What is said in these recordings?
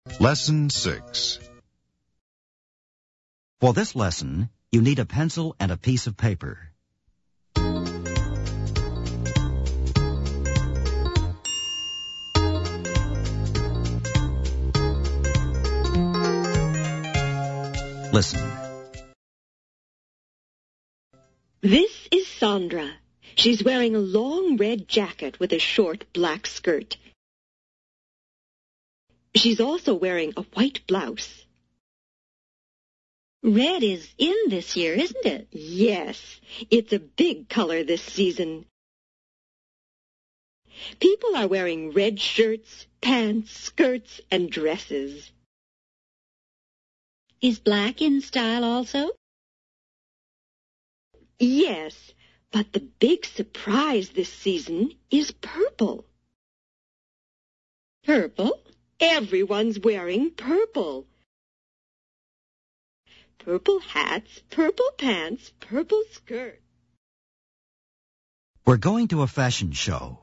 Lesson 6. For this lesson, you need a pencil and a piece of paper. Listen. This is Sandra. She's wearing a long red jacket with a short black skirt. She's also wearing a white blouse. Red is in this year, isn't it? Yes, it's a big color this season. People are wearing red shirts, pants, skirts, and dresses. Is black in style also? Yes, but the big surprise this season is purple. Purple? Everyone's wearing purple. Purple hats, purple pants, purple skirts. We're going to a fashion show.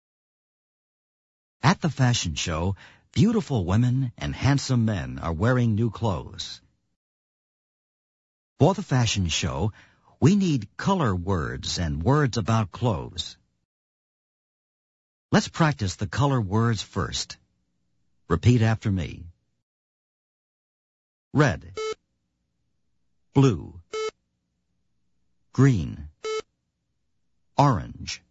At the fashion show, beautiful women and handsome men are wearing new clothes. For the fashion show, we need color words and words about clothes. Let's practice the color words first. Repeat after me. Red, blue, green, orange,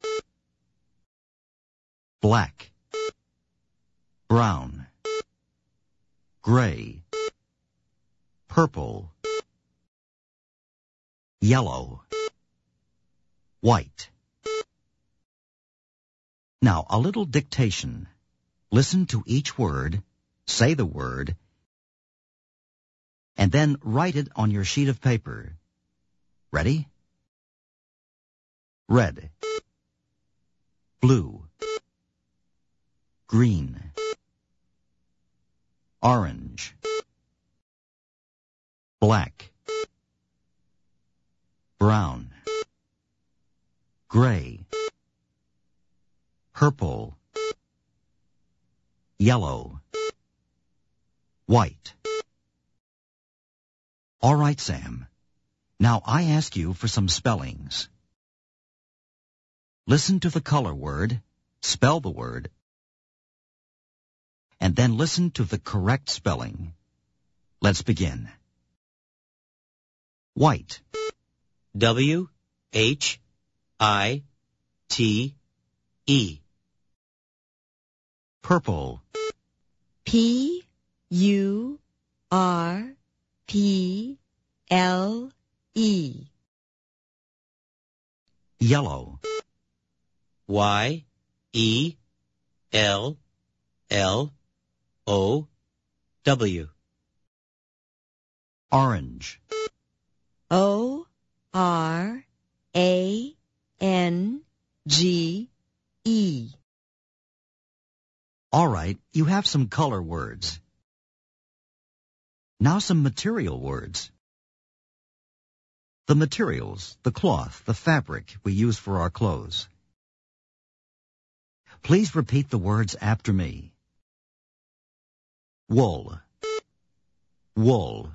black, brown, gray, purple, yellow, white. Now, a little dictation. Listen to each word, say the word, and then write it on your sheet of paper. Ready? Red, blue, green, orange, black, brown, gray, purple, yellow, white. All right, Sam. Now I ask you for some spellings. Listen to the color word, spell the word, and then listen to the correct spelling. Let's begin. White. W-H-I-T-E. Purple. P-U-R-P-L-E. Yellow. Y-E-L-L-O-W. Orange. O-R-A-N-G-E. All right, you have some color words. Now some material words. The materials, the cloth, the fabric we use for our clothes. Please repeat the words after me. Wool, wool.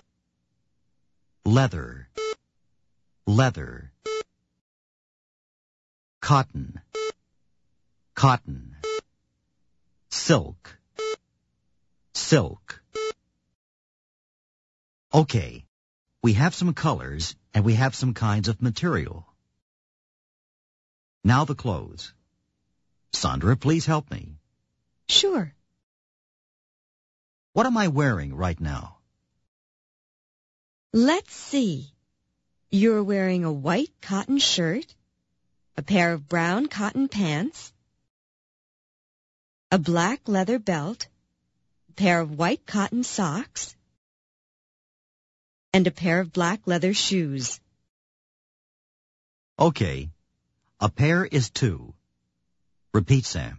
Leather, leather. Cotton, cotton. Silk, silk. Okay, we have some colors and we have some kinds of material. Now the clothes. Sandra, please help me. Sure. What am I wearing right now? Let's see. You're wearing a white cotton shirt, a pair of brown cotton pants, a black leather belt, a pair of white cotton socks, and a pair of black leather shoes. Okay, a pair is 2. Repeat, Sam.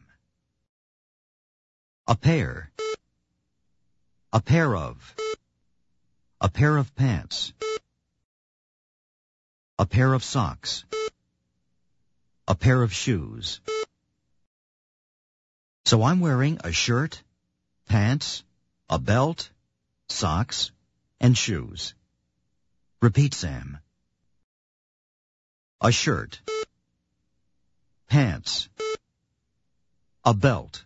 A pair. A pair of. A pair of pants. A pair of socks. A pair of shoes. So I'm wearing a shirt, pants, a belt, socks, and shoes. Repeat, Sam. A shirt, pants, a belt,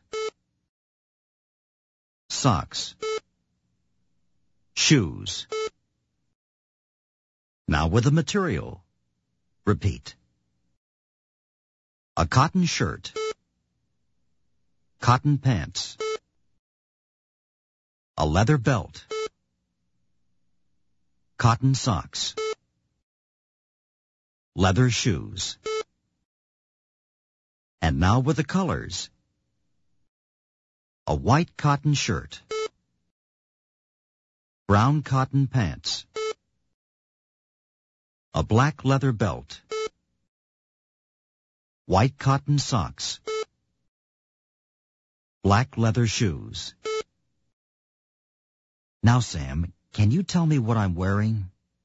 socks, shoes. Now with the material. Repeat. A cotton shirt, cotton pants, a leather belt, cotton socks, leather shoes. And now with the colors. A white cotton shirt, brown cotton pants, a black leather belt, white cotton socks, black leather shoes. Now, Sam, can you tell me what I'm wearing?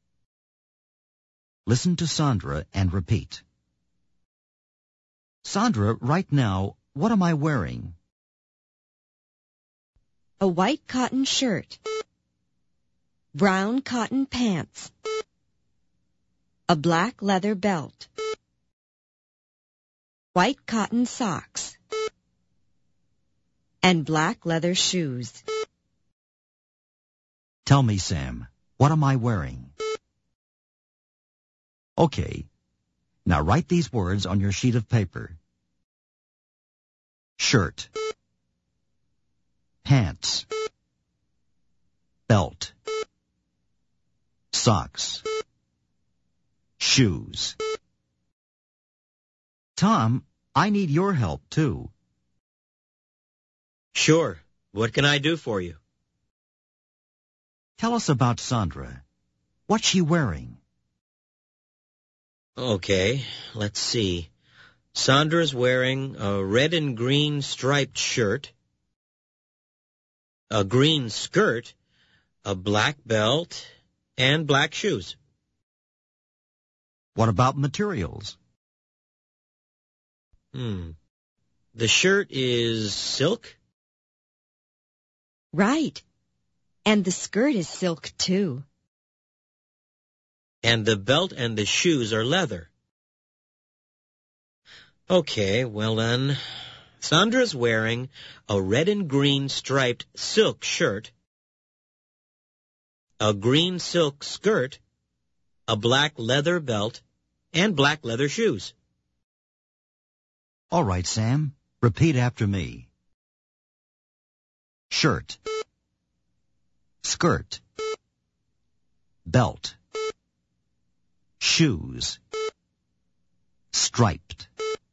Listen to Sandra and repeat. Sandra, right now, what am I wearing? A white cotton shirt, brown cotton pants, a black leather belt, white cotton socks, and black leather shoes. Tell me, Sam, what am I wearing? Okay, now write these words on your sheet of paper. Shirt, pants, belt, socks, shoes. Tom, I need your help, too. Sure. What can I do for you? Tell us about Sandra. What's she wearing? Okay, let's see. Sandra's wearing a red and green striped shirt, a green skirt, a black belt, and black shoes. What about materials? The shirt is silk? Right. And the skirt is silk, too. And the belt and the shoes are leather. Okay, well then, Sandra's wearing a red and green striped silk shirt, a green silk skirt, a black leather belt, and black leather shoes. All right, Sam. Repeat after me. Shirt, skirt, belt, shoes, striped.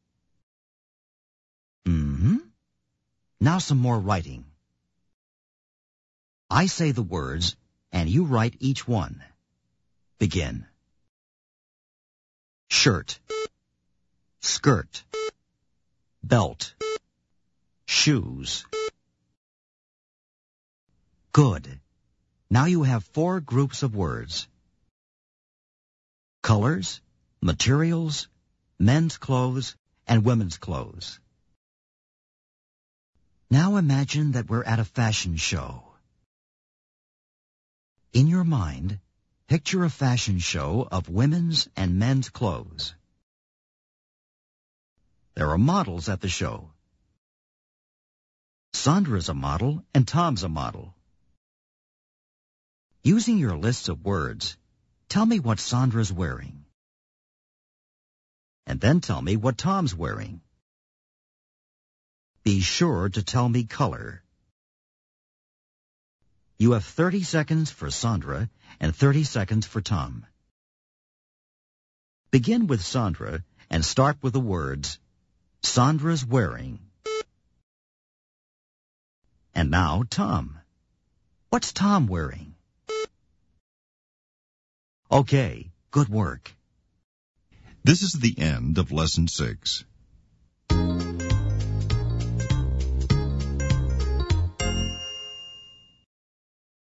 Now some more writing. I say the words, and you write each one. Begin. Shirt, skirt, belt, shoes. Good. Now you have 4 groups of words. Colors, materials, men's clothes, and women's clothes. Now imagine that we're at a fashion show. In your mind, picture a fashion show of women's and men's clothes. There are models at the show. Sandra's a model and Tom's a model. Using your lists of words, tell me what Sandra's wearing. And then tell me what Tom's wearing. Be sure to tell me color. You have 30 seconds for Sandra and 30 seconds for Tom. Begin with Sandra and start with the words, Sandra's wearing. And now Tom. What's Tom wearing? Okay, good work. This is the end of Lesson 6.